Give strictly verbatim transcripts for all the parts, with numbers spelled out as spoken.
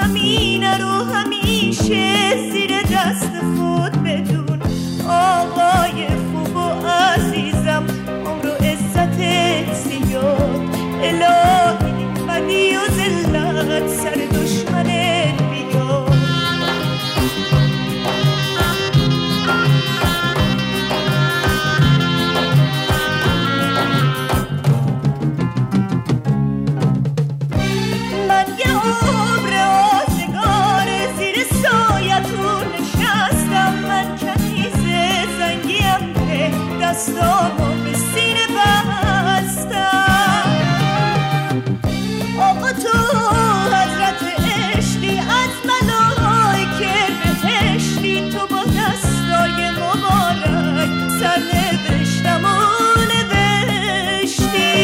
همین رو همیشه زیر دست خود بدون. آقای خوب و عزیزم عمر و عزتت زیاد، الهی بدی و ذلت سر دشمنت بیاد. من یه عمر آزگار زیر سایتون نشستم، من کنیز زنگیم که دستامو به سینه بستم. آقا تو حضرت عشقی از ملائکه بهشتی، تو با دستای مبارک سر نوشتم و نوشتی.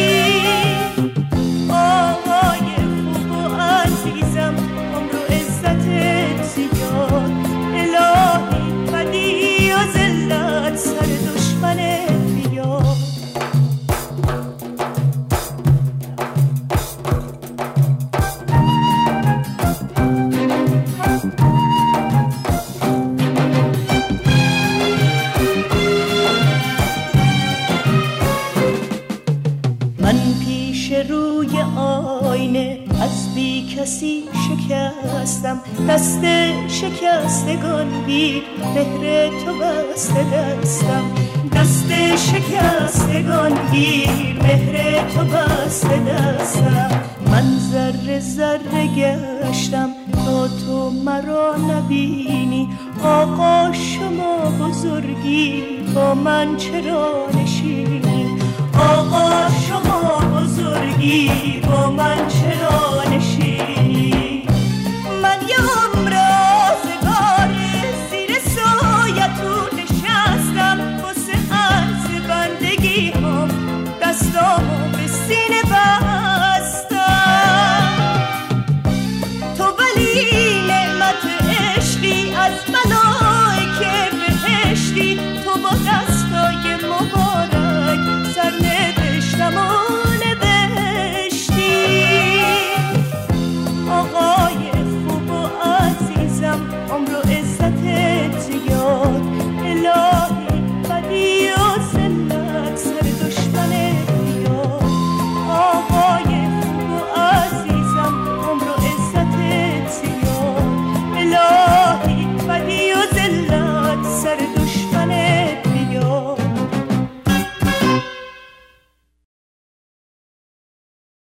آقای خوب و عزیزم عمر و عزتت زیاد، الهی بدی و ذلت سر دشمنت بیاد. من پیش روی آینه از بی کسی شکستم، دست شکستگان گیر مهر تو بسته دستم. دست شکستگان گیر مهر تو بسته دستم. من ذره ذره گشتم تا تو مرا نبینی. آقا شما بزرگی با من چرا نشینی؟ آقا شما بزرگی با من چرا